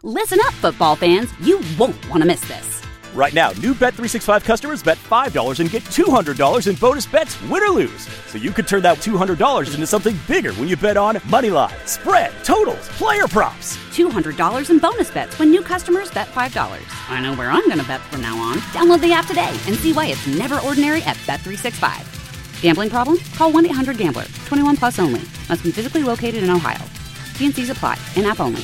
Listen up, football fans. You won't want to miss this. Right now, new Bet365 customers bet $5 and get $200 in bonus bets, win or lose. So you could turn that $200 into something bigger when you bet on money line, spread, totals, player props. $200 in bonus bets when new customers bet $5. I know where I'm going to bet from now on. Download the app today and see why it's never ordinary at Bet365. Gambling problem? Call 1-800-GAMBLER. 21 plus only. Must be physically located in Ohio. T&Cs apply. In-app only.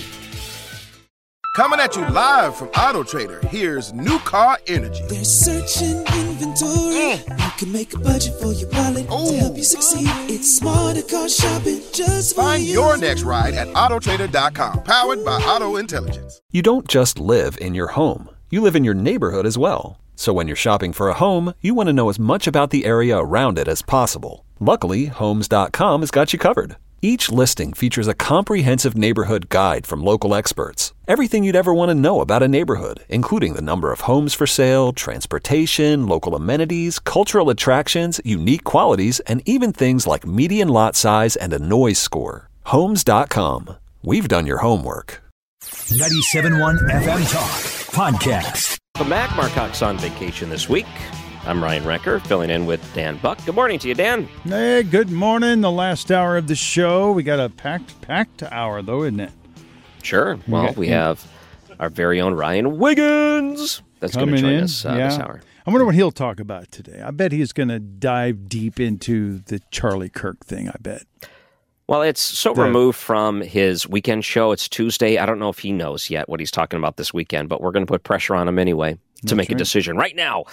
Coming at you live from Auto Trader, here's New Car Energy. They're searching inventory. You can make a budget for your wallet to help you succeed. It's smarter car shopping just for Find you. your next ride at autotrader.com, powered by Auto Intelligence. You don't just live in your home. You live in your neighborhood as well. So when you're shopping for a home, you want to know as much about the area around it as possible. Luckily, Homes.com has got you covered. Each listing features a comprehensive neighborhood guide from local experts. Everything you'd ever want to know about a neighborhood, including the number of homes for sale, transportation, local amenities, cultural attractions, unique qualities, and even things like median lot size and a noise score. Homes.com. We've done your homework. 97.1 FM Talk Podcast. Welcome back. Mark Cox on vacation this week. I'm Ryan Recker, filling in with Dan Buck. Good morning to you, Dan. Hey, good morning. The last hour of the show. We got a packed hour, though, isn't it? Sure. Well, we have our very own Ryan Wiggins that's going to join us this hour. I wonder what he'll talk about today. I bet he's going to dive deep into the Charlie Kirk thing, I bet. Well, it's so removed from his weekend show. It's Tuesday. I don't know if he knows yet what he's talking about this weekend, but we're going to put pressure on him anyway to make a decision right now.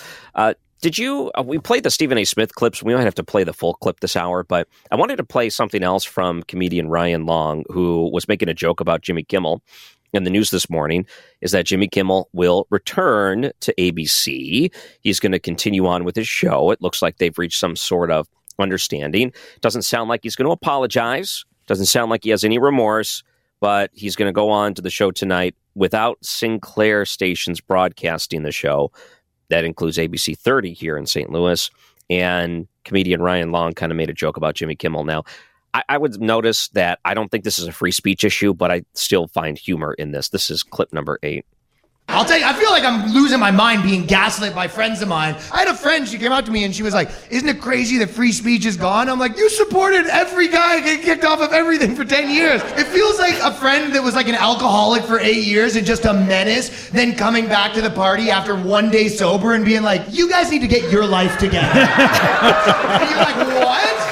We played the Stephen A. Smith clips. We might have to play the full clip this hour, but I wanted to play something else from comedian Ryan Long, who was making a joke about Jimmy Kimmel. And the news this morning is that Jimmy Kimmel will return to ABC. He's going to continue on with his show. It looks like they've reached some sort of understanding. Doesn't sound like he's going to apologize. Doesn't sound like he has any remorse, but he's going to go on to the show tonight without Sinclair stations broadcasting the show. That includes ABC 30 here in St. Louis. And comedian Ryan Long kind of made a joke about Jimmy Kimmel. Now, I would notice that I don't think this is a free speech issue, but I still find humor in this. This is clip number 8. I'll tell you, I feel like I'm losing my mind being gaslit by friends of mine. I had a friend, she came out to me and she was like, isn't it crazy that free speech is gone? I'm like, you supported every guy getting kicked off of everything for 10 years. It feels like a friend that was like an alcoholic for 8 years and just a menace, then coming back to the party after one day sober and being like, you guys need to get your life together. And you're like,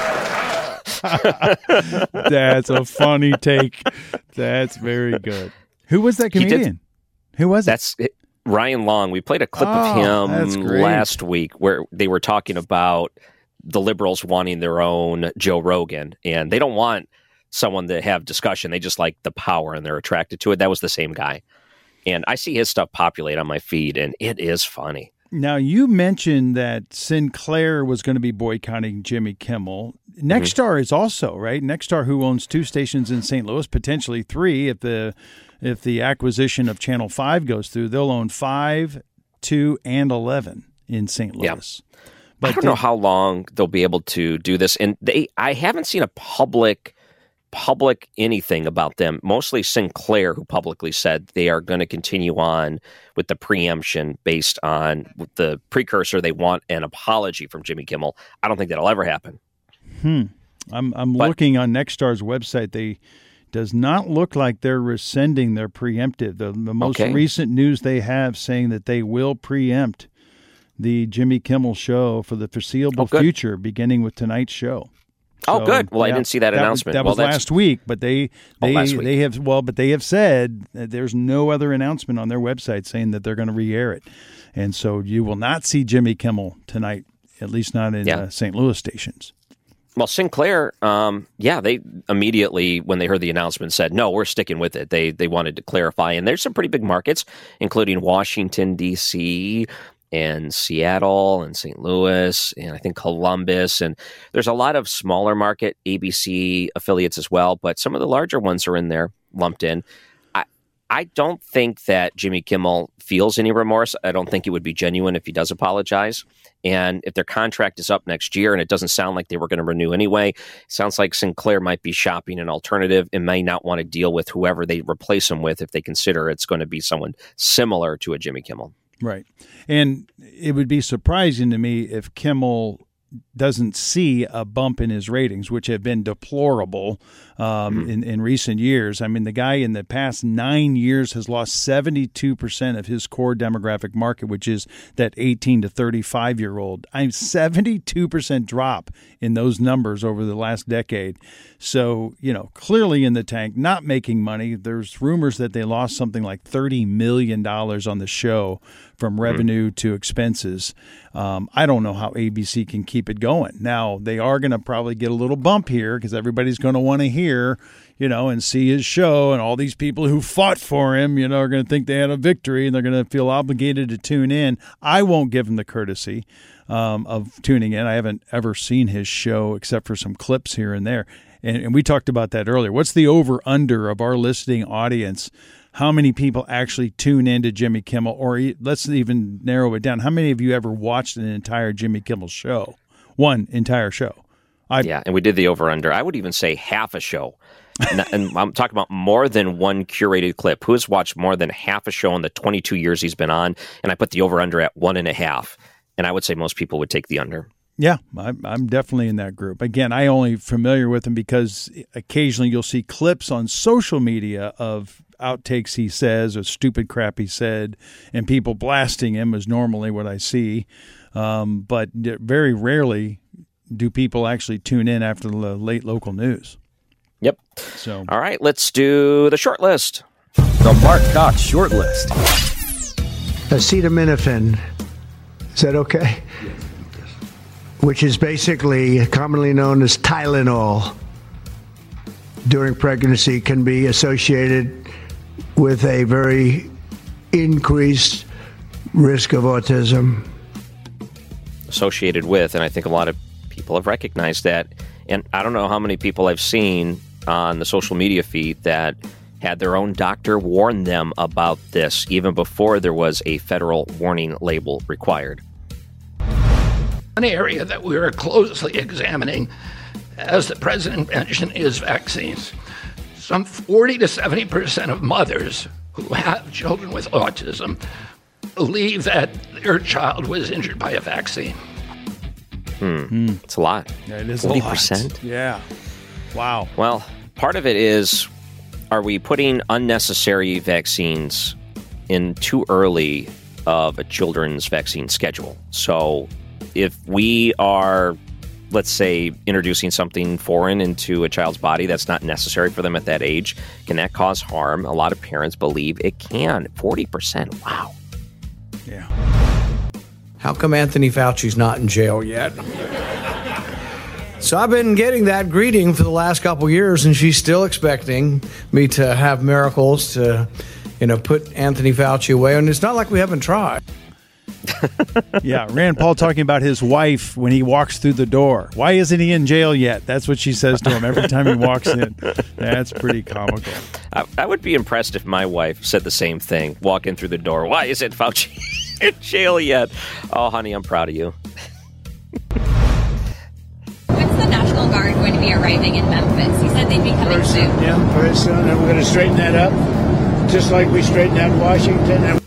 what? That's a funny take. That's very good. Who was that comedian? Who was it? That's Ryan Long. We played a clip of him last week where they were talking about the liberals wanting their own Joe Rogan, and they don't want someone to have discussion. They just like the power, and they're attracted to it. That was the same guy. And I see his stuff populate on my feed, and it is funny. Now, you mentioned that Sinclair was going to be boycotting Jimmy Kimmel. Nexstar is also, right? Nexstar, who owns 2 stations in St. Louis, potentially 3 if the acquisition of Channel 5 goes through, they'll own 5, 2, and 11 in St. Louis. Yeah. But I don't know how long they'll be able to do this. And I haven't seen a public anything about them. Mostly Sinclair, who publicly said they are going to continue on with the preemption based on the precursor. They want an apology from Jimmy Kimmel. I don't think that'll ever happen. I'm looking on Nexstar's website. Does not look like they're rescinding their preemptive. The most recent news they have saying that they will preempt the Jimmy Kimmel show for the foreseeable future, beginning with tonight's show. So, good. Well, I didn't see that announcement. That was last week, but they have said that there's no other announcement on their website saying that they're going to re-air it, and so you will not see Jimmy Kimmel tonight, at least not in St. Louis stations. Well, Sinclair, they immediately, when they heard the announcement, said, no, we're sticking with it. They wanted to clarify. And there's some pretty big markets, including Washington, D.C., and Seattle, and St. Louis, and I think Columbus. And there's a lot of smaller market ABC affiliates as well, but some of the larger ones are in there, lumped in. I don't think that Jimmy Kimmel feels any remorse. I don't think it would be genuine if he does apologize. And if their contract is up next year and it doesn't sound like they were going to renew anyway, it sounds like Sinclair might be shopping an alternative and may not want to deal with whoever they replace him with if they consider it's going to be someone similar to a Jimmy Kimmel. Right. And it would be surprising to me if Kimmel doesn't see a bump in his ratings, which have been deplorable in recent years. I mean, the guy in the past 9 years has lost 72% of his core demographic market, which is that 18 to 35-year-old. 72% drop in those numbers over the last decade. So, clearly in the tank, not making money. There's rumors that they lost something like $30 million on the show from revenue to expenses. I don't know how ABC can keep it going. Now, they are going to probably get a little bump here because everybody's going to want to hear, and see his show, and all these people who fought for him, are going to think they had a victory, and they're going to feel obligated to tune in. I won't give them the courtesy of tuning in. I haven't ever seen his show except for some clips here and there. And we talked about that earlier. What's the over-under of our listening audience? How many people actually tune into Jimmy Kimmel? Or let's even narrow it down. How many of you ever watched an entire Jimmy Kimmel show? One entire show. Yeah, and we did the over-under. I would even say half a show. And I'm talking about more than one curated clip. Who has watched more than half a show in the 22 years he's been on? And I put the over-under at 1.5. And I would say most people would take the under. Yeah, I'm definitely in that group. Again, I only familiar with him because occasionally you'll see clips on social media of outtakes he says or stupid crap he said, and people blasting him is normally what I see. But very rarely do people actually tune in after the late local news. Yep. So, all right, let's do the short list. The Mark Cox short list. Acetaminophen. Is that okay? Which is basically commonly known as Tylenol, during pregnancy can be associated with a very increased risk of autism. Associated with, and I think a lot of people have recognized that. And I don't know how many people I've seen on the social media feed that had their own doctor warn them about this even before there was a federal warning label required. One area that we are closely examining, as the president mentioned, is vaccines. Some 40 to 70% of mothers who have children with autism believe that their child was injured by a vaccine. It's a lot. Yeah, it is 40%? a lot. Yeah. Wow. Well, part of it is, are we putting unnecessary vaccines in too early of a children's vaccine schedule? So if we are, let's say, introducing something foreign into a child's body that's not necessary for them at that age, can that cause harm? A lot of parents believe it can. 40%. Wow. Yeah. How come Anthony Fauci's not in jail yet? So I've been getting that greeting for the last couple years, and she's still expecting me to have miracles to, put Anthony Fauci away. And it's not like we haven't tried. Yeah, Rand Paul talking about his wife when he walks through the door. Why isn't he in jail yet? That's what she says to him every time he walks in. That's pretty comical. I would be impressed if my wife said the same thing, walking through the door. Why isn't Fauci in jail yet? Oh, honey, I'm proud of you. When's the National Guard going to be arriving in Memphis? You said they'd be coming soon. Yeah, very soon. And we're going to straighten that up, just like we straightened out Washington.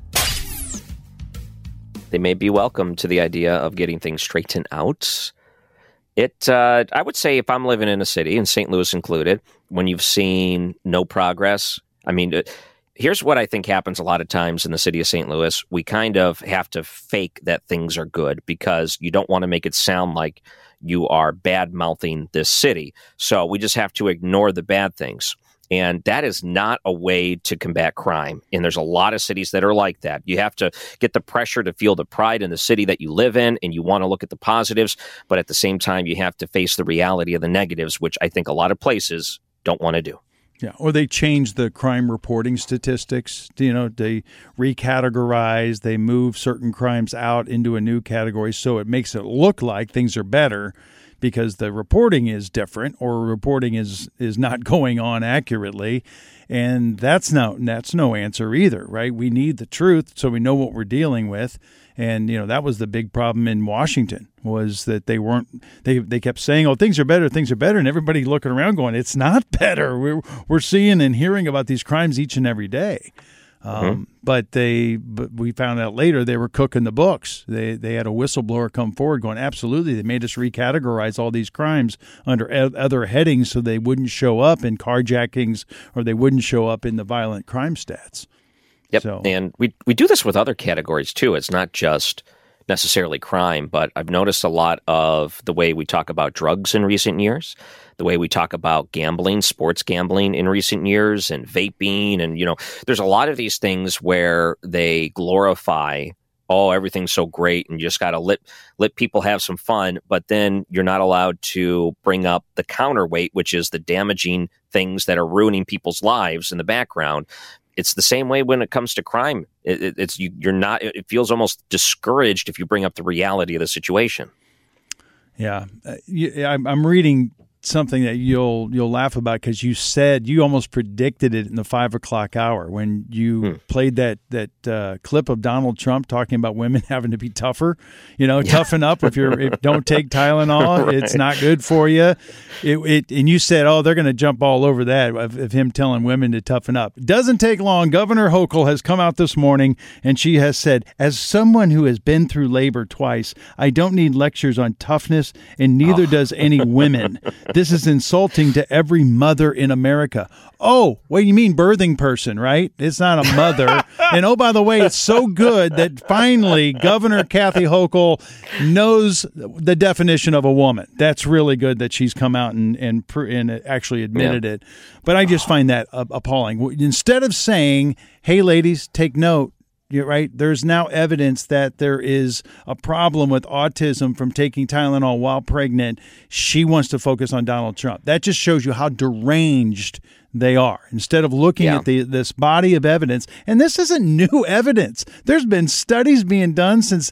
They may be welcome to the idea of getting things straightened out. I would say if I'm living in a city, and St. Louis included, when you've seen no progress, here's what I think happens a lot of times in the city of St. Louis. We kind of have to fake that things are good because you don't want to make it sound like you are bad-mouthing this city. So we just have to ignore the bad things. And that is not a way to combat crime. And there's a lot of cities that are like that. You have to get the pressure to feel the pride in the city that you live in, and you want to look at the positives. But at the same time, you have to face the reality of the negatives, which I think a lot of places don't want to do. Yeah, or they change the crime reporting statistics. They recategorize, they move certain crimes out into a new category, so it makes it look like things are better because the reporting is different or reporting is not going on accurately. And that's no answer either, right? We need the truth so we know what we're dealing with. And, that was the big problem in Washington, was that they kept saying, oh, things are better. And everybody looking around going, it's not better. We're seeing and hearing about these crimes each and every day. But we found out later they were cooking the books. They had a whistleblower come forward going, absolutely, they made us recategorize all these crimes under other headings so they wouldn't show up in carjackings or they wouldn't show up in the violent crime stats. Yep, and we do this with other categories too. It's not just necessarily crime, but I've noticed a lot of the way we talk about drugs in recent years, the way we talk about gambling, sports gambling in recent years, and vaping, and there's a lot of these things where they glorify, oh, everything's so great, and you just got to let people have some fun, but then you're not allowed to bring up the counterweight, which is the damaging things that are ruining people's lives in the background. It's the same way when it comes to crime. It feels almost discouraged if you bring up the reality of the situation. Yeah, I'm reading something that you'll laugh about because you almost predicted it in the 5 o'clock hour when you played that clip of Donald Trump talking about women having to be tougher. Toughen up if don't take Tylenol, right. It's not good for you. And you said, oh, they're going to jump all over that of him telling women to toughen up. It doesn't take long. Governor Hochul has come out this morning and she has said, as someone who has been through labor twice, I don't need lectures on toughness, and neither does any women. This is insulting to every mother in America. Oh, well, you mean birthing person, right? It's not a mother. And oh, by the way, it's so good that finally Governor Kathy Hochul knows the definition of a woman. That's really good that she's come out and actually admitted it. But I just find that appalling. Instead of saying, hey, ladies, take note, you're right. There's now evidence that there is a problem with autism from taking Tylenol while pregnant. She wants to focus on Donald Trump. That just shows you how deranged they are. Instead of looking at this body of evidence, and this isn't new evidence. There's been studies being done since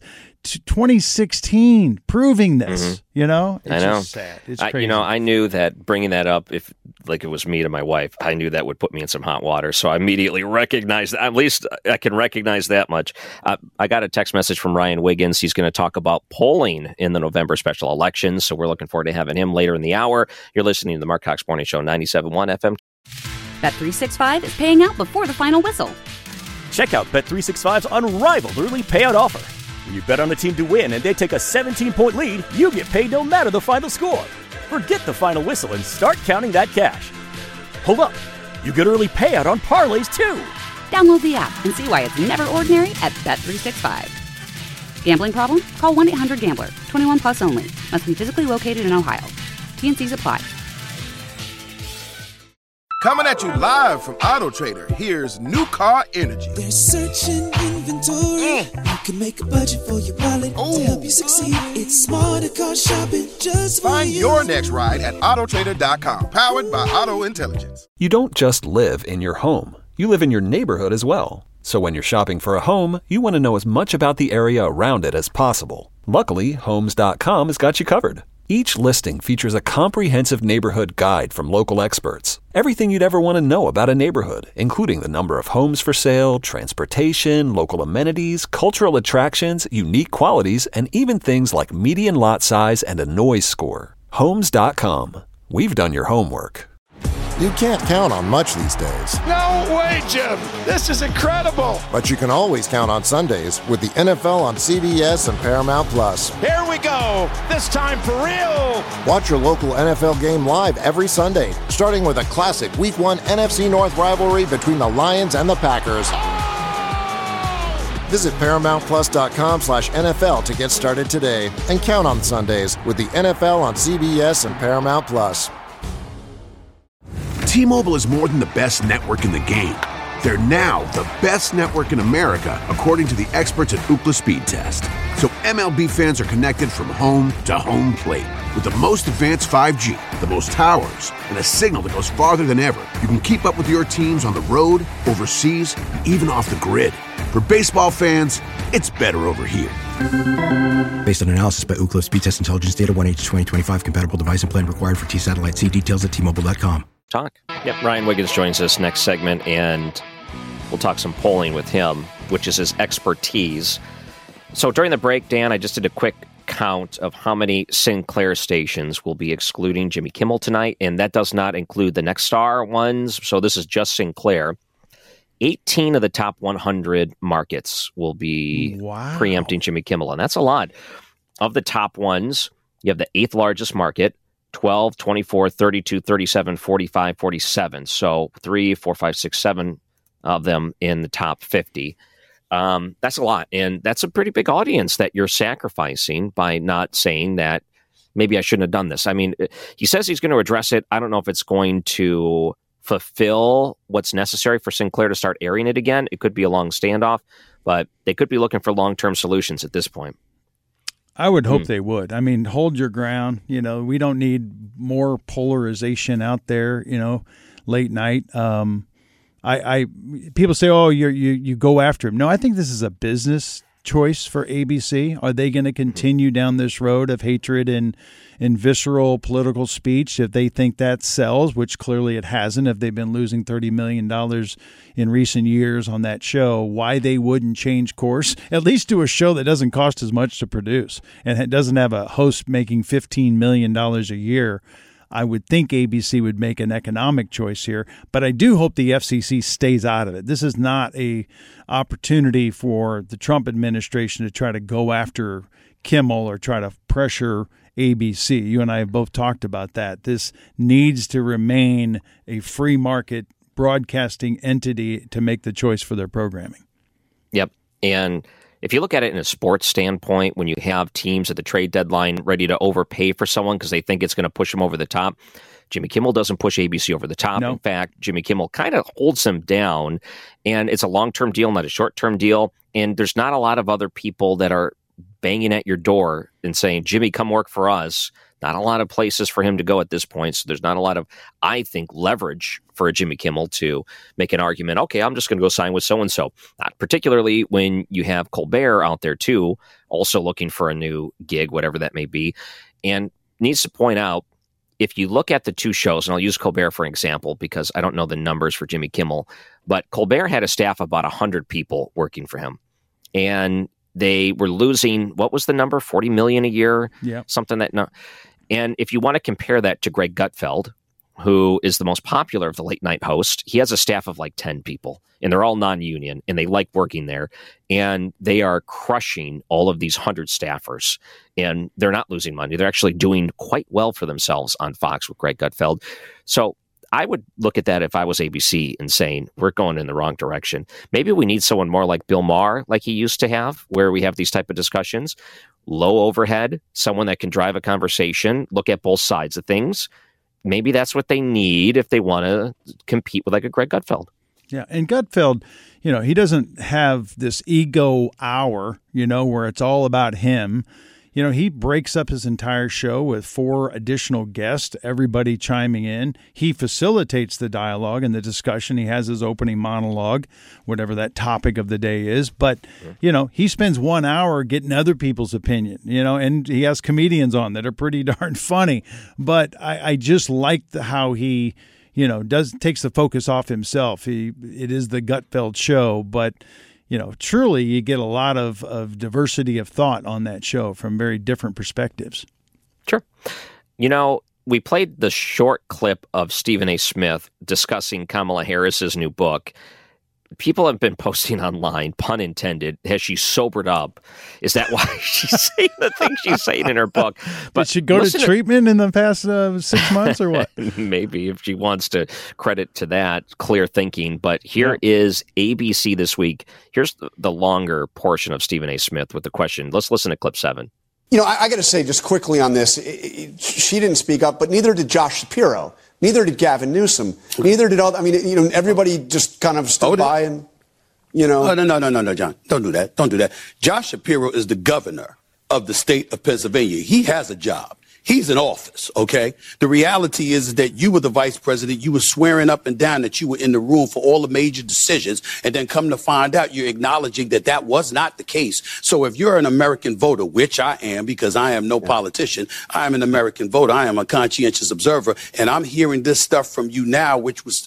2016 proving this. It's just sad. It's crazy. I knew that bringing that up, if it was me to my wife, I knew that would put me in some hot water. So I immediately recognized, at least I can recognize that much. I got a text message from Ryan Wiggins. He's going to talk about polling in the November special elections. So we're looking forward to having him later in the hour. You're listening to the Mark Cox Morning Show, 97.1 FM. Bet365 is paying out before the final whistle. Check out Bet365's unrivaled early payout offer. When you bet on a team to win and they take a 17-point lead, you get paid no matter the final score. Forget the final whistle and start counting that cash. Hold up. You get early payout on parlays, too. Download the app and see why it's never ordinary at Bet365. Gambling problem? Call 1-800-GAMBLER. 21 plus only. Must be physically located in Ohio. T&Cs apply. Coming at you live from Auto Trader, here's New Car Energy. There's searching inventory. You can make a budget for your wallet to help you succeed. It's smarter car shopping just for Find you. your next ride at autotrader.com, powered by Auto Intelligence. You don't just live in your home. You live in your neighborhood as well. So when you're shopping for a home, you want to know as much about the area around it as possible. Luckily, Homes.com has got you covered. Each listing features a comprehensive neighborhood guide from local experts. Everything you'd ever want to know about a neighborhood, including the number of homes for sale, transportation, local amenities, cultural attractions, unique qualities, and even things like median lot size and a noise score. Homes.com. We've done your homework. You can't count on much these days. No way, Jim. This is incredible. But you can always count on Sundays with the NFL on CBS and Paramount Plus. Here we go. This time for real. Watch your local NFL game live every Sunday, starting with a classic Week 1 NFC North rivalry between the Lions and the Packers. Visit ParamountPlus.com/NFL to get started today and count on Sundays with the NFL on CBS and Paramount Plus. T-Mobile is more than the best network in the game. They're now the best network in America, according to the experts at Ookla Speed Test. So MLB fans are connected from home to home plate. With the most advanced 5G, the most towers, and a signal that goes farther than ever, you can keep up with your teams on the road, overseas, and even off the grid. For baseball fans, it's better over here. Based on analysis by Ookla Speed Test Intelligence Data, 1H2025 compatible device and plan required for T-Satellite. See details at T-Mobile.com. Talk. Yep, Ryan Wiggins joins us next segment, and we'll talk some polling with him, which is his expertise. So during the break, Dan, I just did a quick count of how many Sinclair stations will be excluding Jimmy Kimmel tonight, and that does not include the Nexstar ones, so this is just Sinclair. 18 of the top 100 markets will be preempting Jimmy Kimmel, and that's a lot. Of the top ones, you have the 8th largest market, 12, 24, 32, 37, 45, 47. So 3, 4, 5, 6, 7 of them in the top 50. That's a lot, and that's a pretty big audience that you're sacrificing by not saying that maybe I shouldn't have done this. I mean, he says he's going to address it. I don't know if it's going to fulfill what's necessary for Sinclair to start airing it again. It could be a long standoff, but they could be looking for long-term solutions at this point. I would hope they would. I mean, hold your ground. You know, we don't need more polarization out there, you know, late night. People say, oh, you go after him. No, I think this is a business choice for ABC. Are they going to continue down this road of hatred and visceral political speech if they think that sells, which clearly it hasn't, if they've been losing $30 million in recent years on that show, why they wouldn't change course, at least do a show that doesn't cost as much to produce and it doesn't have a host making $15 million a year. I would think ABC would make an economic choice here, but I do hope the FCC stays out of it. This is not a opportunity for the Trump administration to try to go after Kimmel or try to pressure ABC. You and I have both talked about that. This needs to remain a free market broadcasting entity to make the choice for their programming. Yep. And if you look at it in a sports standpoint, when you have teams at the trade deadline ready to overpay for someone because they think it's going to push them over the top, Jimmy Kimmel doesn't push ABC over the top. No. In fact, Jimmy Kimmel kind of holds them down, and it's a long-term deal, not a short-term deal. And there's not a lot of other people that are banging at your door and saying, Jimmy, come work for us. Not a lot of places for him to go at this point. So there's not a lot of, I think, leverage for a Jimmy Kimmel to make an argument. Okay, I'm just going to go sign with so-and-so. Not particularly when you have Colbert out there, too, also looking for a new gig, whatever that may be. And needs to point out, if you look at the two shows, and I'll use Colbert for example, because I don't know the numbers for Jimmy Kimmel, but Colbert had a staff of about 100 people working for him. And they were losing, what was the number? $40 million a year? Yeah. Something that, no. And if you want to compare that to Greg Gutfeld, who is the most popular of the late night hosts, he has a staff of like 10 people, and they're all non-union, and they like working there, and they are crushing all of these 100 staffers, and they're not losing money. They're actually doing quite well for themselves on Fox with Greg Gutfeld. So I would look at that if I was ABC and saying, we're going in the wrong direction. Maybe we need someone more like Bill Maher, like he used to have, where we have these type of discussions. Low overhead, someone that can drive a conversation, look at both sides of things. Maybe that's what they need if they want to compete with like a Greg Gutfeld. Yeah, and Gutfeld, you know, he doesn't have this ego hour, you know, where it's all about him. You know, he breaks up his entire show with 4 additional guests, everybody chiming in. He facilitates the dialogue and the discussion. He has his opening monologue, whatever that topic of the day is. But, you know, he spends 1 hour getting other people's opinion, you know, and he has comedians on that are pretty darn funny. But I just like how he, you know, takes the focus off himself. It is the Gutfeld show, but you know, truly you get a lot of diversity of thought on that show from very different perspectives. Sure. You know, we played the short clip of Stephen A. Smith discussing Kamala Harris's new book. People have been posting online, pun intended, has she sobered up? Is that why she's saying the things she's saying in her book? But did she go to treatment in the past 6 months or what? Maybe, if she wants to credit to that, clear thinking. But here is ABC this week. Here's the longer portion of Stephen A. Smith with the question. Let's listen to clip 7. You know, I got to say just quickly on this, she didn't speak up, but neither did Josh Shapiro. Neither did Gavin Newsom. Neither did all. I mean, you know, everybody just kind of stood by and, you know. Oh, no, John. Don't do that. Don't do that. Josh Shapiro is the governor of the state of Pennsylvania. He has a job. He's in office, okay? The reality is that you were the vice president. You were swearing up and down that you were in the room for all the major decisions. And then come to find out, you're acknowledging that that was not the case. So if you're an American voter, which I am, because I am no politician, I am an American voter. I am a conscientious observer. And I'm hearing this stuff from you now, which was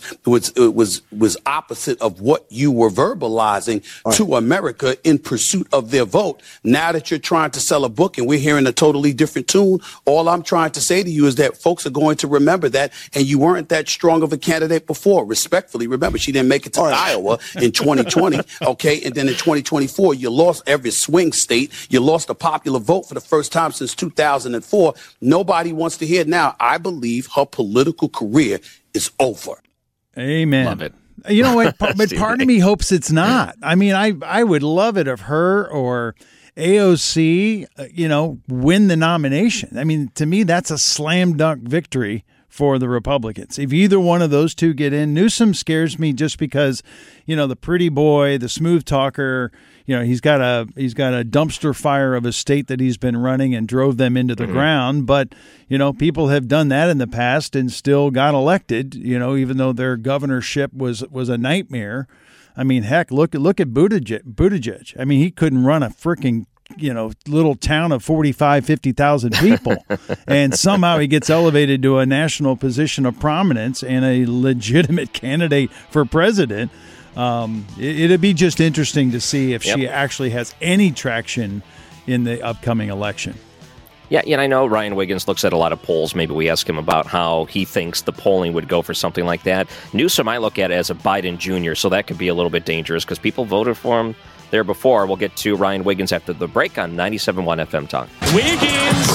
opposite of what you were verbalizing to America in pursuit of their vote. Now that you're trying to sell a book and we're hearing a totally different tune, all I'm trying to say to you is that folks are going to remember that, and you weren't that strong of a candidate before. Respectfully, remember, she didn't make it to Iowa in 2020, okay? And then in 2024, you lost every swing state. You lost a popular vote for the first time since 2004. Nobody wants to hear it now. I believe her political career is over. Amen. Love it. You know what? But part of me hopes it's not. I mean, I would love it if her or AOC, win the nomination. I mean, to me, that's a slam dunk victory for the Republicans. If either one of those two get in, Newsom scares me just because, the pretty boy, the smooth talker, he's got a dumpster fire of a state that he's been running and drove them into the ground. But, people have done that in the past and still got elected, even though their governorship was a nightmare. I mean, heck, look at Buttigieg. I mean, he couldn't run a freaking, little town of 50,000 people. And somehow he gets elevated to a national position of prominence and a legitimate candidate for president. It'd be just interesting to see if she actually has any traction in the upcoming election. Yeah, and I know Ryan Wiggins looks at a lot of polls. Maybe we ask him about how he thinks the polling would go for something like that. Newsom I look at as a Biden Jr., so that could be a little bit dangerous because people voted for him there before. We'll get to Ryan Wiggins after the break on 97.1 FM Talk. Wiggins!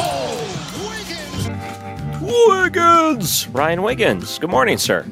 Wiggins! Ryan Wiggins. Good morning, sir.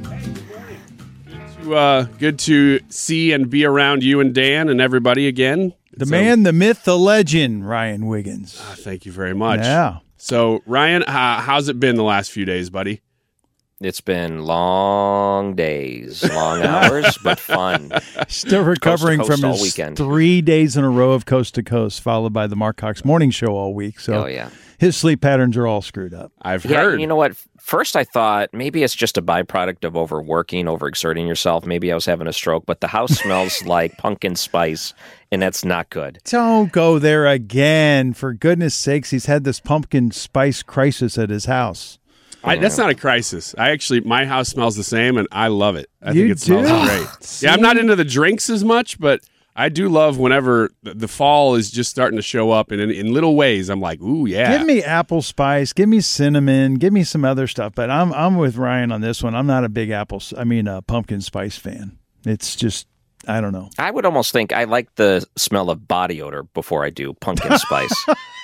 Good to see and be around you and Dan and everybody again. The man, the myth, the legend, Ryan Wiggins. Thank you very much. Yeah. So, Ryan, how's it been the last few days, buddy? It's been long days, long hours, but fun. Still recovering coast from his his 3 days in a row of Coast to Coast, followed by the Mark Cox Morning Show all week. So his sleep patterns are all screwed up. I've heard. You know what? First, I thought maybe it's just a byproduct of overworking, overexerting yourself. Maybe I was having a stroke, but the house smells like pumpkin spice, and that's not good. Don't go there again. For goodness sakes, he's had this pumpkin spice crisis at his house. That's not a crisis. My house smells the same, and I love it. I think it smells great. Yeah, I'm not into the drinks as much, but I do love whenever the fall is just starting to show up, and in little ways, I'm like, ooh, yeah. Give me apple spice, give me cinnamon, give me some other stuff. But I'm with Ryan on this one. I'm not a big pumpkin spice fan. It's just, I don't know. I would almost think I like the smell of body odor before I do pumpkin spice.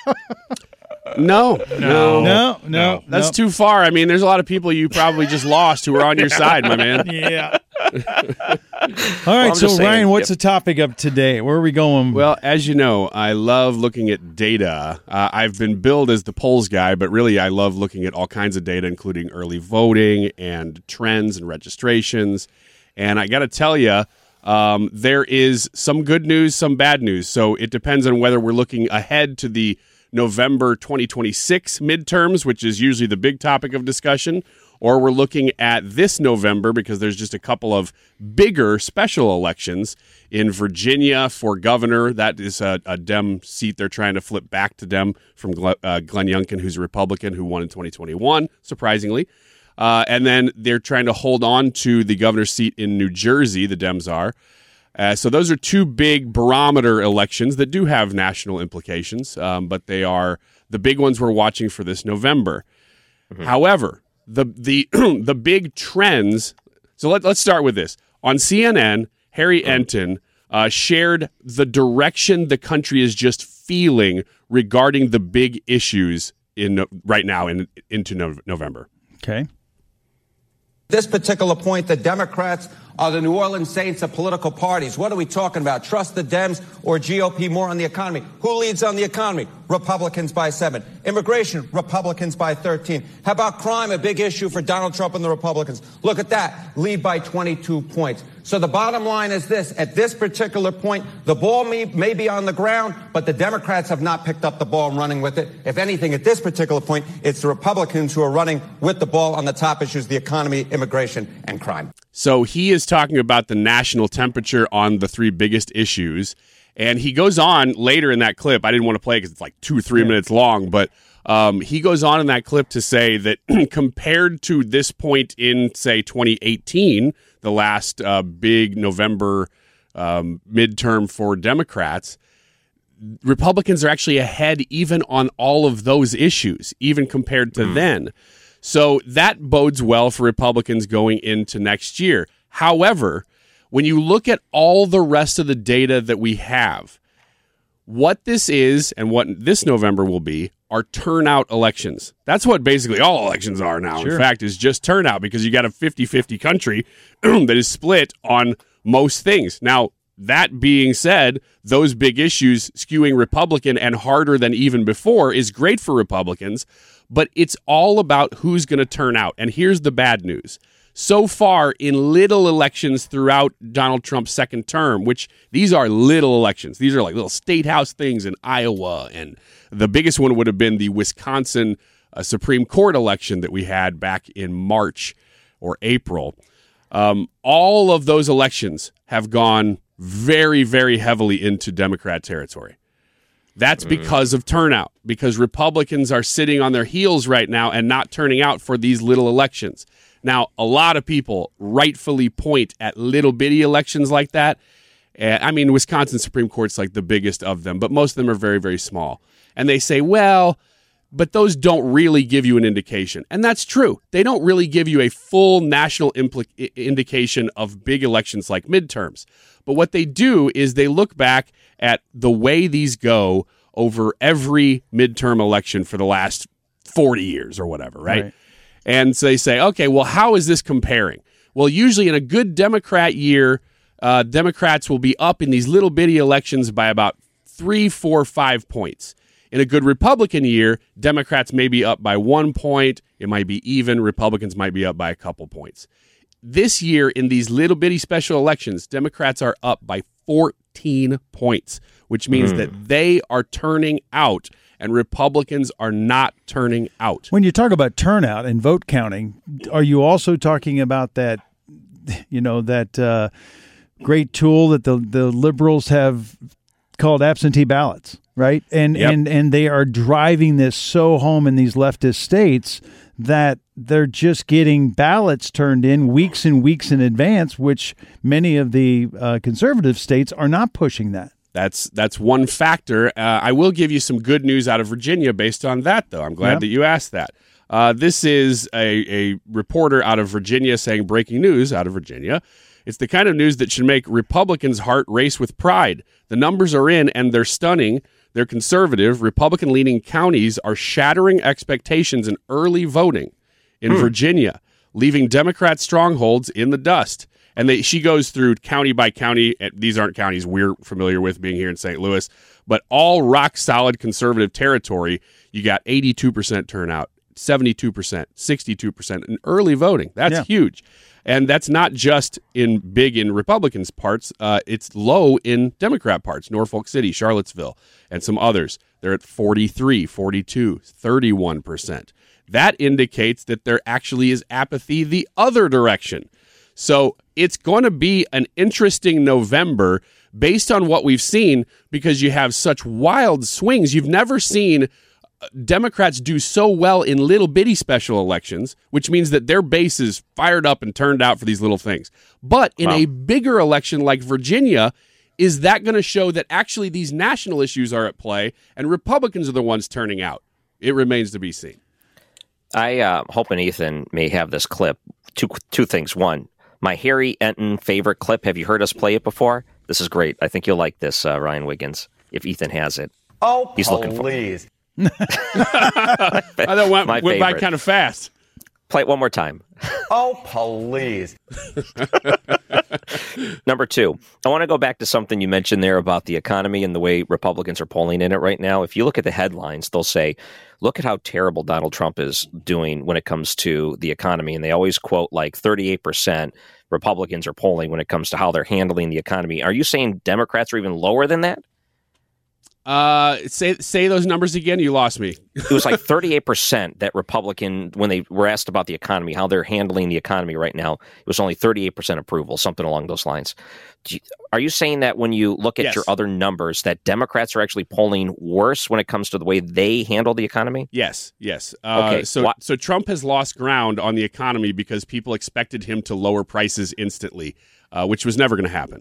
No. That's no. too far. I mean, there's a lot of people you probably just lost who are on your side, my man. Yeah. All right, so Ryan, what's the topic of today? Where are we going? Well, as you know, I love looking at data. I've been billed as the polls guy, but really I love looking at all kinds of data, including early voting and trends and registrations. And I got to tell you, there is some good news, some bad news. So it depends on whether we're looking ahead to the November 2026 midterms, which is usually the big topic of discussion, or we're looking at this November because there's just a couple of bigger special elections in Virginia for governor. That is a Dem seat they're trying to flip back to Dem from Glenn Youngkin, who's a Republican who won in 2021, surprisingly. And then they're trying to hold on to the governor's seat in New Jersey, the Dems are. So those are two big barometer elections that do have national implications, but they are the big ones we're watching for this November. Mm-hmm. However, the big trends. So let's start with this. On CNN, Harry Enton shared the direction the country is just feeling regarding the big issues right now into November. Okay. This particular point, the Democrats Are the New Orleans Saints a political parties? What are we talking about? Trust the Dems or GOP more on the economy? Who leads on the economy? Republicans by 7. Immigration, Republicans by 13. How about crime, a big issue for Donald Trump and the Republicans? Look at that, lead by 22 points. So the bottom line is this. At this particular point, the ball may be on the ground, but the Democrats have not picked up the ball and running with it. If anything, at this particular point, it's the Republicans who are running with the ball on the top issues, the economy, immigration, and crime. So he is talking about the national temperature on the 3 biggest issues. And he goes on later in that clip. I didn't want to play it because it's like 2 or 3 minutes long, but he goes on in that clip to say that compared to this point in, say, 2018, the last big November midterm for Democrats, Republicans are actually ahead even on all of those issues, even compared to then. So that bodes well for Republicans going into next year. However, when you look at all the rest of the data that we have, what this is and what this November will be are turnout elections. That's what basically all elections are now. Sure. In fact, is just turnout because you got a 50-50 country that is split on most things. Now, that being said, those big issues skewing Republican and harder than even before is great for Republicans, but it's all about who's going to turn out. And here's the bad news. So far, in little elections throughout Donald Trump's second term, which these are little elections. These are like little state house things in Iowa, and the biggest one would have been the Wisconsin Supreme Court election that we had back in March or April. All of those elections have gone very, very heavily into Democrat territory. That's because of turnout, because Republicans are sitting on their heels right now and not turning out for these little elections. Now, a lot of people rightfully point at little bitty elections like that. I mean, Wisconsin Supreme Court's like the biggest of them, but most of them are very, very small. And they say, well, but those don't really give you an indication. And that's true. They don't really give you a full national indication of big elections like midterms. But what they do is they look back at the way these go over every midterm election for the last 40 years or whatever, right? And so they say, okay, well, how is this comparing? Well, usually in a good Democrat year, Democrats will be up in these little bitty elections by about 3, 4, 5 points. In a good Republican year, Democrats may be up by 1 point. It might be even. Republicans might be up by a couple points. This year, in these little bitty special elections, Democrats are up by 14 points, which means that they are turning out and Republicans are not turning out. When you talk about turnout and vote counting, are you also talking about that, that great tool that the liberals have called absentee ballots, right? And they are driving this so home in these leftist states that they're just getting ballots turned in weeks and weeks in advance, which many of the conservative states are not pushing that. That's one factor. I will give you some good news out of Virginia based on that, though. I'm glad that you asked that. This is a reporter out of Virginia saying breaking news out of Virginia. It's the kind of news that should make Republicans' heart race with pride. The numbers are in, and they're stunning. They're conservative. Republican-leaning counties are shattering expectations in early voting in Virginia, leaving Democrat strongholds in the dust. And she goes through county by county. These aren't counties we're familiar with being here in St. Louis, but all rock-solid conservative territory. You got 82% turnout, 72%, 62% in early voting. That's huge. And that's not just big in Republicans' parts. It's low in Democrat parts, Norfolk City, Charlottesville, and some others. They're at 43, 42, 31%. That indicates that there actually is apathy the other direction. So it's going to be an interesting November based on what we've seen because you have such wild swings. You've never seen Democrats do so well in little bitty special elections, which means that their base is fired up and turned out for these little things. But in a bigger election like Virginia, is that going to show that actually these national issues are at play and Republicans are the ones turning out? It remains to be seen. I hoping Ethan may have this clip. Two things. One, my Harry Enton favorite clip. Have you heard us play it before? This is great. I think you'll like this, Ryan Wiggins, if Ethan has it. Oh, he's looking for please. I thought went by kind of fast. Play it one more time. Oh, please. Number 2, I want to go back to something you mentioned there about the economy and the way Republicans are polling in it right now. If you look at the headlines, they'll say, look at how terrible Donald Trump is doing when it comes to the economy. And they always quote like 38% Republicans are polling when it comes to how they're handling the economy. Are you saying Democrats are even lower than that? Say those numbers again. You lost me. It was like 38% that Republican, when they were asked about the economy, how they're handling the economy right now, it was only 38% approval, something along those lines. Are you saying that when you look at your other numbers, that Democrats are actually polling worse when it comes to the way they handle the economy? Yes. Okay. So Trump has lost ground on the economy because people expected him to lower prices instantly, which was never going to happen.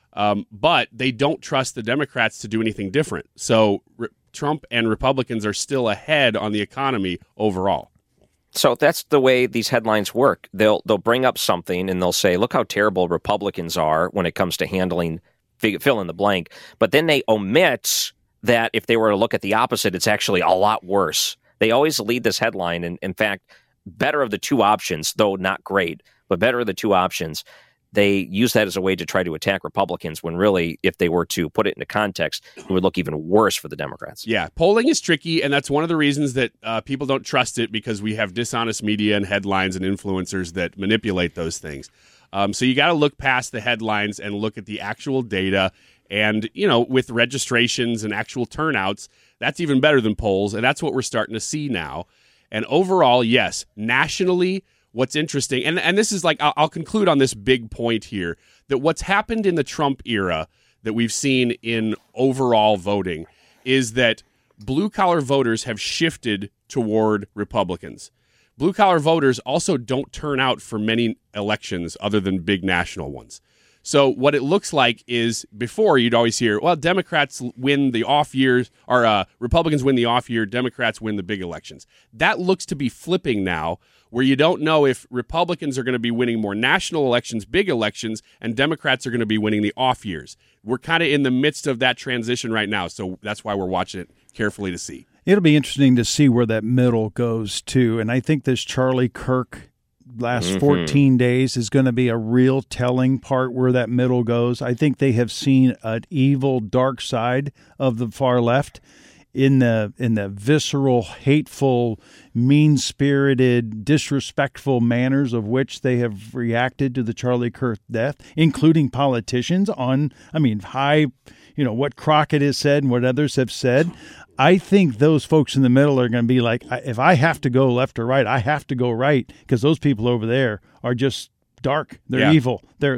But they don't trust the Democrats to do anything different. So Trump and Republicans are still ahead on the economy overall. So that's the way these headlines work. They'll bring up something and they'll say, look how terrible Republicans are when it comes to handling fill in the blank. But then they omit that if they were to look at the opposite, it's actually a lot worse. They always lead this headline. And in fact, better of the two options, though not great, but better of the two options. They use that as a way to try to attack Republicans when really, if they were to put it into context, it would look even worse for the Democrats. Yeah, polling is tricky, and that's one of the reasons that people don't trust it, because we have dishonest media and headlines and influencers that manipulate those things. So you got to look past the headlines and look at the actual data. And, with registrations and actual turnouts, that's even better than polls, and that's what we're starting to see now. And overall, yes, nationally, what's interesting, and this is like, I'll conclude on this big point here, that what's happened in the Trump era that we've seen in overall voting is that blue-collar voters have shifted toward Republicans. Blue-collar voters also don't turn out for many elections other than big national ones. So what it looks like is, before you'd always hear, well, Democrats win the off years, or Republicans win the off year, Democrats win the big elections. That looks to be flipping now, where you don't know if Republicans are going to be winning more national elections, big elections, and Democrats are going to be winning the off years. We're kind of in the midst of that transition right now, so that's why we're watching it carefully to see. It'll be interesting to see where that middle goes, too. And I think this Charlie Kirk last 14 days is going to be a real telling part where that middle goes. I think they have seen an evil, dark side of the far left in the visceral, hateful, mean-spirited, disrespectful manners of which they have reacted to the Charlie Kirk death, including politicians on, high, what Crockett has said and what others have said. I think those folks in the middle are going to be like, if I have to go left or right, I have to go right, because those people over there are just dark. They're evil. They're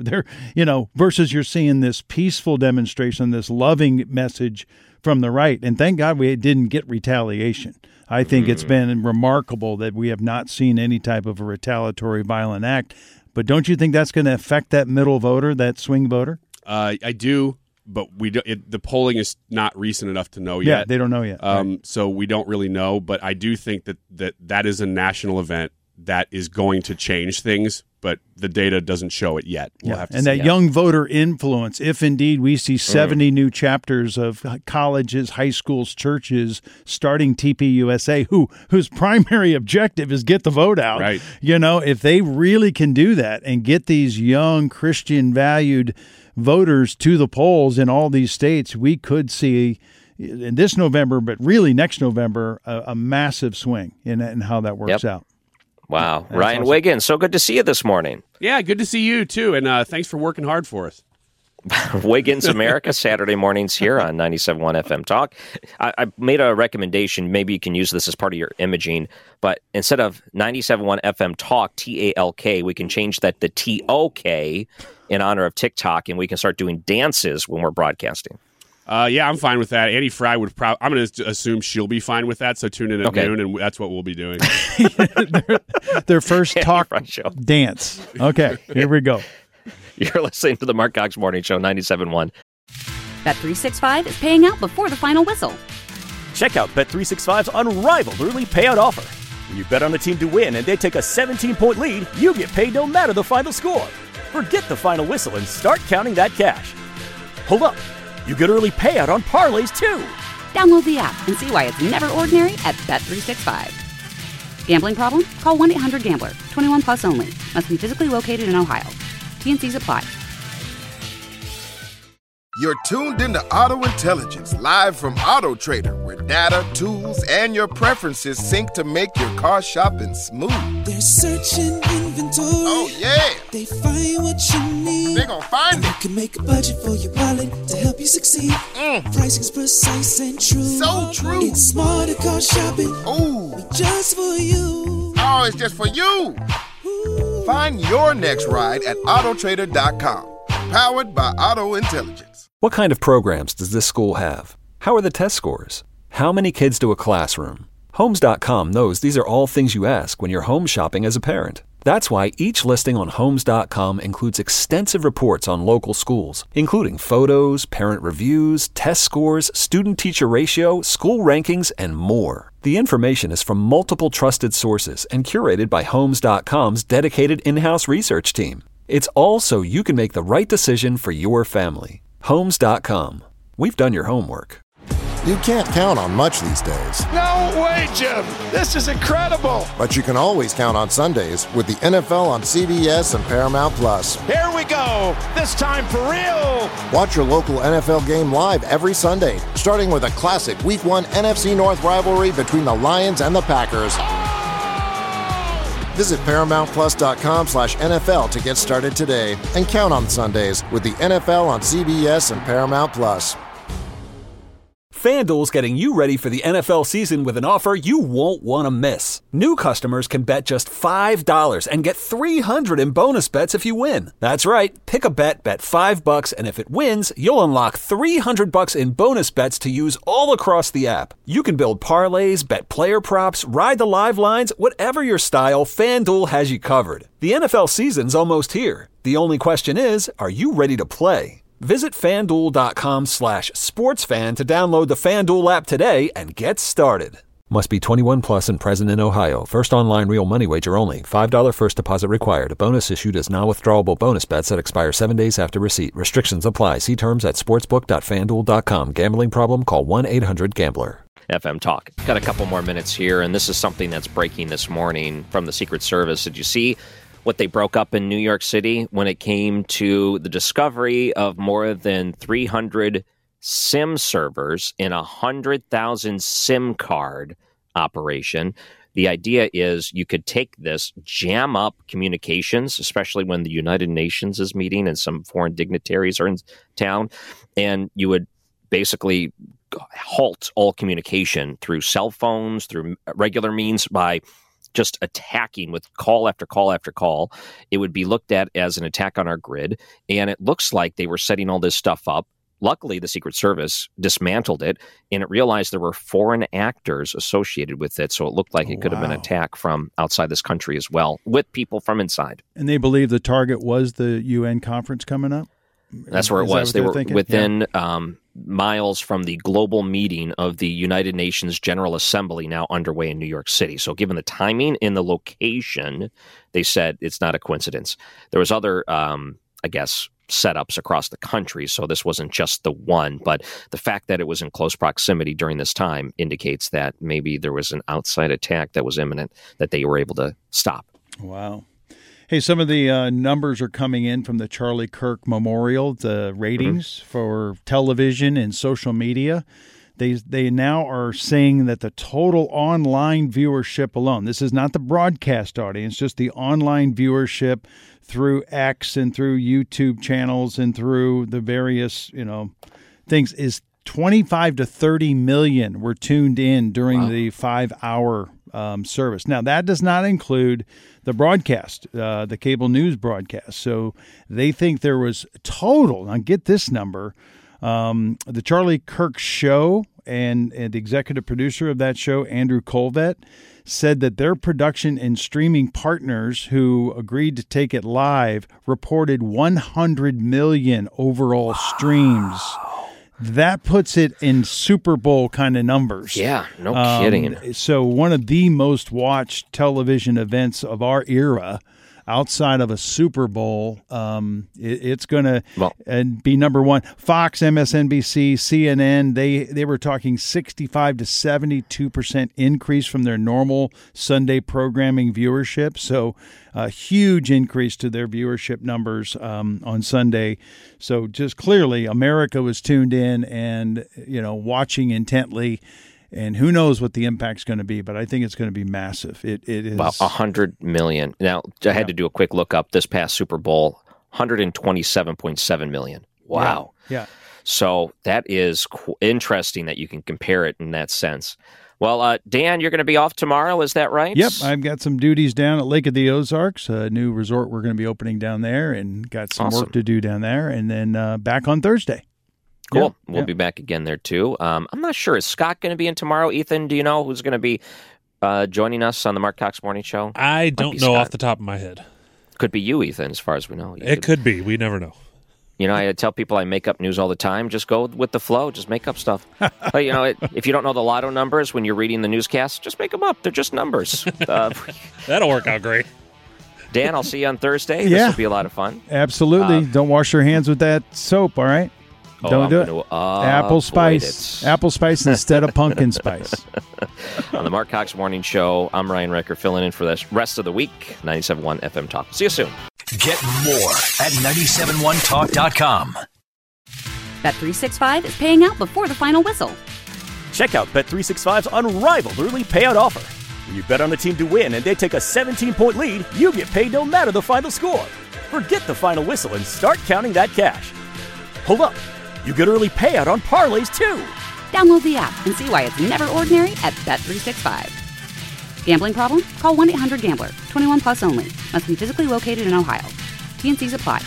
versus you're seeing this peaceful demonstration, this loving message from the right. And thank God we didn't get retaliation. I think it's been remarkable that we have not seen any type of a retaliatory violent act. But don't you think that's going to affect that middle voter, that swing voter? I do. But the polling is not recent enough to know yet. Yeah, they don't know yet. Right. So we don't really know. But I do think that is a national event that is going to change things. But the data doesn't show it yet. We'll have to see. Young voter influence, if indeed we see 70 new chapters of colleges, high schools, churches starting TPUSA, whose primary objective is get the vote out. Right. If they really can do that and get these young Christian valued voters to the polls in all these states, we could see in this November, but really next November, a massive swing in how that works out. Wow. That's Ryan awesome. Wiggins, so good to see you this morning. Yeah, good to see you too. And thanks for working hard for us. Wiggins America, Saturday mornings here on 97.1 FM Talk. I made a recommendation. Maybe you can use this as part of your imaging, but instead of 97.1 FM Talk, TALK, we can change that to TOK in honor of TikTok, and we can start doing dances when we're broadcasting. Yeah, I'm fine with that. Annie Fry would probably, I'm going to assume she'll be fine with that, so tune in at noon, and that's what we'll be doing. their first talk dance. Okay, here we go. You're listening to the Mark Cox Morning Show, 97.1. Bet365 is paying out before the final whistle. Check out Bet365's unrivaled early payout offer. When you bet on a team to win and they take a 17-point lead, you get paid no matter the final score. Forget the final whistle and start counting that cash. Hold up. You get early payout on parlays, too. Download the app and see why it's never ordinary at Bet365. Gambling problem? Call 1-800-GAMBLER. 21 plus only. Must be physically located in Ohio. T&Cs apply. You're tuned into Auto Intelligence, live from Auto Trader, where data, tools, and your preferences sync to make your car shopping smooth. They're searching inventory. Oh, yeah. They find what you need. They're gonna find it. You can make a budget for your wallet to help you succeed. Pricing's precise and true. So true. It's smarter car shopping. Ooh. Just for you. Oh, it's just for you. Find your next ride at autotrader.com. Powered by Auto Intelligence. What kind of programs does this school have? How are the test scores? How many kids do a classroom? Homes.com knows these are all things you ask when you're home shopping as a parent. That's why each listing on Homes.com includes extensive reports on local schools, including photos, parent reviews, test scores, student-teacher ratio, school rankings, and more. The information is from multiple trusted sources and curated by Homes.com's dedicated in-house research team. It's all so you can make the right decision for your family. Homes.com. We've done your homework. You can't count on much these days. No way, Jim. This is incredible. But you can always count on Sundays with the NFL on CBS and Paramount Plus. Here we go. This time for real. Watch your local NFL game live every Sunday, starting with a classic Week 1 NFC North rivalry between the Lions and the Packers. Visit ParamountPlus.com/NFL to get started today and count on Sundays with the NFL on CBS and Paramount Plus. FanDuel's getting you ready for the NFL season with an offer you won't want to miss. New customers can bet just $5 and get $300 in bonus bets if you win. That's right. Pick a bet $5, and if it wins, you'll unlock $300 in bonus bets to use all across the app. You can build parlays, bet player props, ride the live lines, whatever your style, FanDuel has you covered. The NFL season's almost here. The only question is, are you ready to play? Visit FanDuel.com/sportsfan to download the FanDuel app today and get started. Must be 21 plus and present in Ohio. First online real money wager only. $5 first deposit required. Bonus issued as non-withdrawable bonus bets that expire 7 days after receipt. Restrictions apply. See terms at sportsbook.fanduel.com. Gambling problem? Call 1-800-GAMBLER. FM Talk. Got a couple more minutes here, and this is something that's breaking this morning from the Secret Service. Did you see what they broke up in New York City when it came to the discovery of more than 300 SIM servers in a 100,000 SIM card operation? The idea is you could take this, jam up communications, especially when the United Nations is meeting and some foreign dignitaries are in town, and you would basically halt all communication through cell phones, through regular means, by just attacking with call after call after call. It would be looked at as an attack on our grid, and it looks like they were setting all this stuff up. Luckily, the Secret Service dismantled it, and it realized there were foreign actors associated with it, so it looked like it could have been an attack from outside this country as well, with people from inside. And they believe the target was the UN conference coming up? That's where it was. They were within miles from the global meeting of the United Nations General Assembly now underway in New York City. So given the timing and the location, they said it's not a coincidence. There was other, setups across the country, so this wasn't just the one. But the fact that it was in close proximity during this time indicates that maybe there was an outside attack that was imminent that they were able to stop. Wow. Hey, some of the numbers are coming in from the Charlie Kirk Memorial, the ratings for television and social media. They now are saying that the total online viewership alone, this is not the broadcast audience, just the online viewership through X and through YouTube channels and through the various, things, is 25 to 30 million were tuned in during the 5-hour service. Now, that does not include the broadcast, the cable news broadcast. So they think there was total, now get this number, the Charlie Kirk show and the executive producer of that show, Andrew Colvett, said that their production and streaming partners who agreed to take it live reported 100 million overall streams. That puts it in Super Bowl kind of numbers. Yeah, no kidding. So one of the most watched television events of our era, outside of a Super Bowl, it's going to be number one. Fox, MSNBC, CNN, they were talking 65 to 72% increase from their normal Sunday programming viewership. So a huge increase to their viewership numbers on Sunday. So just clearly America was tuned in and, watching intently. And who knows what the impact's going to be, but I think it's going to be massive. It is about 100 million. Now, I had to do a quick look up. This past Super Bowl, 127.7 million. Wow. Yeah. So that is interesting that you can compare it in that sense. Well, Dan, you're going to be off tomorrow, is that right? Yep, I've got some duties down at Lake of the Ozarks, a new resort we're going to be opening down there, and got some work to do down there, and then back on Thursday. Cool. We'll be back again there, too. I'm not sure. Is Scott going to be in tomorrow? Ethan, do you know who's going to be joining us on the Mark Cox Morning Show? I don't know off the top of my head. Could be you, Ethan, as far as we know. It could be. We never know. I tell people I make up news all the time. Just go with the flow. Just make up stuff. But, if you don't know the lotto numbers when you're reading the newscast, just make them up. They're just numbers. That'll work out great. Dan, I'll see you on Thursday. Yeah. This will be a lot of fun. Absolutely. Don't wash your hands with that soap, all right? Don't do it. Apple spice. Apple spice instead of pumpkin spice. On the Mark Cox Morning Show, I'm Ryan Recker filling in for the rest of the week. 97.1 FM Talk. See you soon. Get more at 971talk.com. Bet365 is paying out before the final whistle. Check out Bet365's unrivaled early payout offer. When you bet on a team to win and they take a 17-point lead, you get paid no matter the final score. Forget the final whistle and start counting that cash. Hold up. You get early payout on parlays, too. Download the app and see why it's never ordinary at Bet365. Gambling problem? Call 1-800-GAMBLER. 21 plus only. Must be physically located in Ohio. T&Cs apply.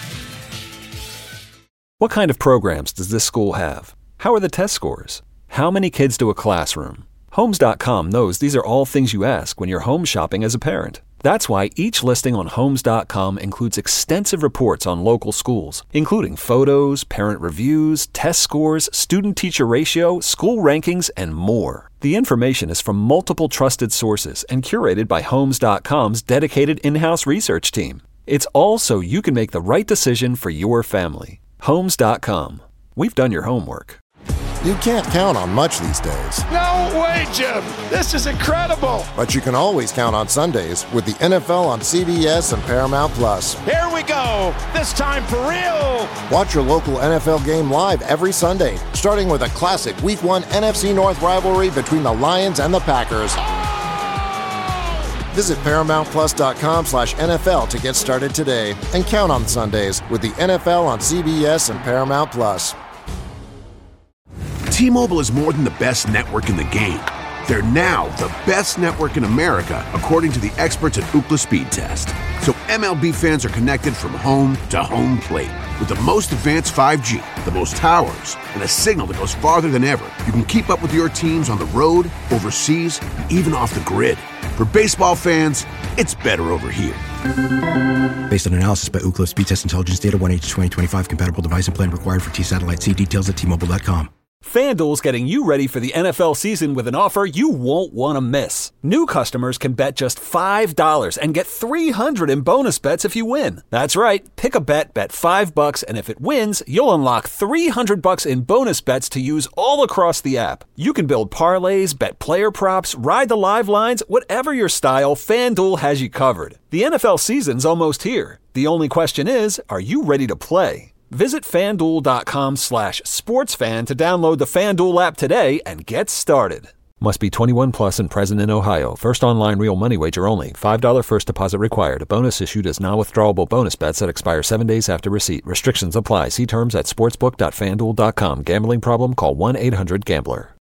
What kind of programs does this school have? How are the test scores? How many kids do a classroom? Homes.com knows these are all things you ask when you're home shopping as a parent. That's why each listing on Homes.com includes extensive reports on local schools, including photos, parent reviews, test scores, student-teacher ratio, school rankings, and more. The information is from multiple trusted sources and curated by Homes.com's dedicated in-house research team. It's all so you can make the right decision for your family. Homes.com. We've done your homework. You can't count on much these days. No way, Jim. This is incredible. But you can always count on Sundays with the NFL on CBS and Paramount Plus. Here we go. This time for real. Watch your local NFL game live every Sunday, starting with a classic Week 1 NFC North rivalry between the Lions and the Packers. Visit ParamountPlus.com/NFL to get started today and count on Sundays with the NFL on CBS and Paramount Plus. T-Mobile is more than the best network in the game. They're now the best network in America, according to the experts at Ookla Speed Test. So MLB fans are connected from home to home plate. With the most advanced 5G, the most towers, and a signal that goes farther than ever, you can keep up with your teams on the road, overseas, and even off the grid. For baseball fans, it's better over here. Based on analysis by Ookla Speed Test Intelligence Data 1H2025 compatible device and plan required for T-Satellite. See details at T-Mobile.com. FanDuel's getting you ready for the NFL season with an offer you won't want to miss. New customers can bet just $5 and get $300 in bonus bets if you win. That's right. Pick a bet $5, and if it wins, you'll unlock $300 in bonus bets to use all across the app. You can build parlays, bet player props, ride the live lines, whatever your style, FanDuel has you covered. The NFL season's almost here. The only question is, are you ready to play? Visit FanDuel.com/sportsfan to download the FanDuel app today and get started. Must be 21 plus and present in Ohio. First online real money wager only. $5 first deposit required. Bonus issued as non-withdrawable bonus bets that expire 7 days after receipt. Restrictions apply. See terms at sportsbook.fanduel.com. Gambling problem? Call 1-800-GAMBLER.